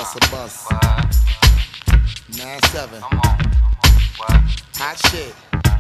bus a bus. 9-7. Hot shit.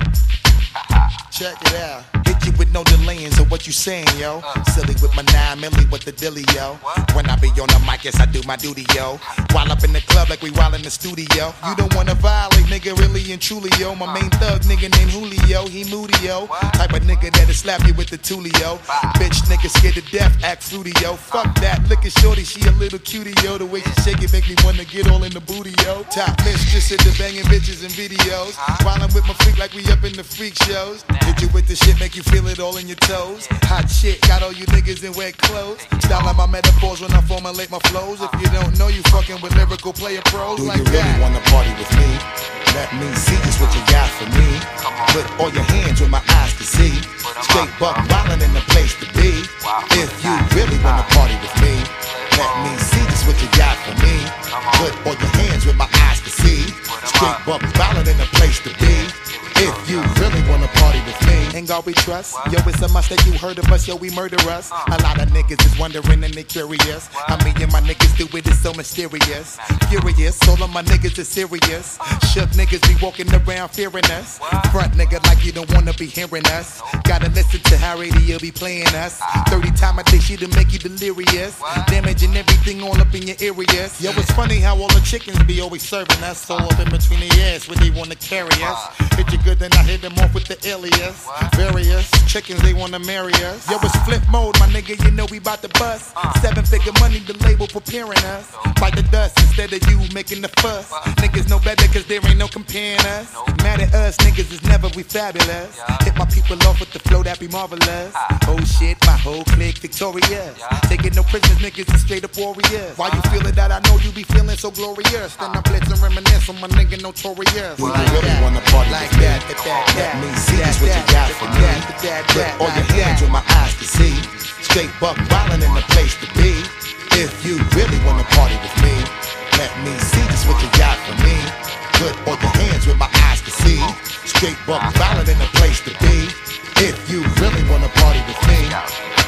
Check it out. Hit you with no delaying, so what you saying, yo? Silly with my 9 milli, with the dilly, yo. When I be on the mic, yes, I do my duty, yo. While up in the club like we while in the studio. You don't wanna violate, nigga, really and truly, yo. My main thug, nigga named Julio, he moody, yo. Type of nigga that'll slap you with the tulio. Bitch, nigga scared to death, act fruity, yo. Fuck that, look at shorty, she a little cutie, yo. The way she shake it make me wanna get all in the booty, yo. Top mistress at the banging bitches and videos. While I'm with my freak like we up in the freak shows. Hit you with the shit, make you feel it all in your toes. Hot shit, got all you niggas in wet clothes. Styling my metaphors when I formulate my flows. If you don't know, you fucking with lyrical player pros. Do like you really that. Wanna party with me? Let me see just what you got for me. Put all your hands where my eyes can see. Straight buck wildin' in the place to be. If you really wanna party with me, let me see just what you got for me. Put all your hands where my eyes can see. Straight buck wildin' in the place to be. If you really wanna party with me, ain't God we trust. Yo, it's a must that you heard of us, yo, we murder us. A lot of niggas is wondering and they curious. How me and my niggas do it is so mysterious. Furious, all of my niggas is serious. Shook niggas be walking around fearing us. Front nigga like you don't wanna be hearing us. Gotta listen to how radio be playing us. 30 times a day she'll make you delirious. Damaging everything all up in your areas. Yo, it's funny how all the chickens be always serving us. All up in between their ass where they wanna carry us. Hit you good, then I hit them off with the alias. Various chickens, they wanna marry us. Yo, it's flip mode, my nigga, you know we bout to bust. 7-figure money, the label preparing us. Bite the dust instead of you making the fuss. Niggas know better cause there ain't no comparing us. Mad at us, niggas is never we fabulous. Hit my people off with the flow that be marvelous. Oh shit, my whole clique victorious. Taking no prisoners, niggas is straight up warriors. Why you feeling that? I know you be feeling so glorious. Then I blitz and reminisce on my nigga notorious. Do you really wanna party like that? Let me see just what you got for me. Put all your hands where my eyes can see. Straight buck wildin' in the place to be. If you really wanna party with me, let me see just what you got for me. Put all your hands where my eyes can see. Straight buck wildin' in the place to be. If you really wanna party with me.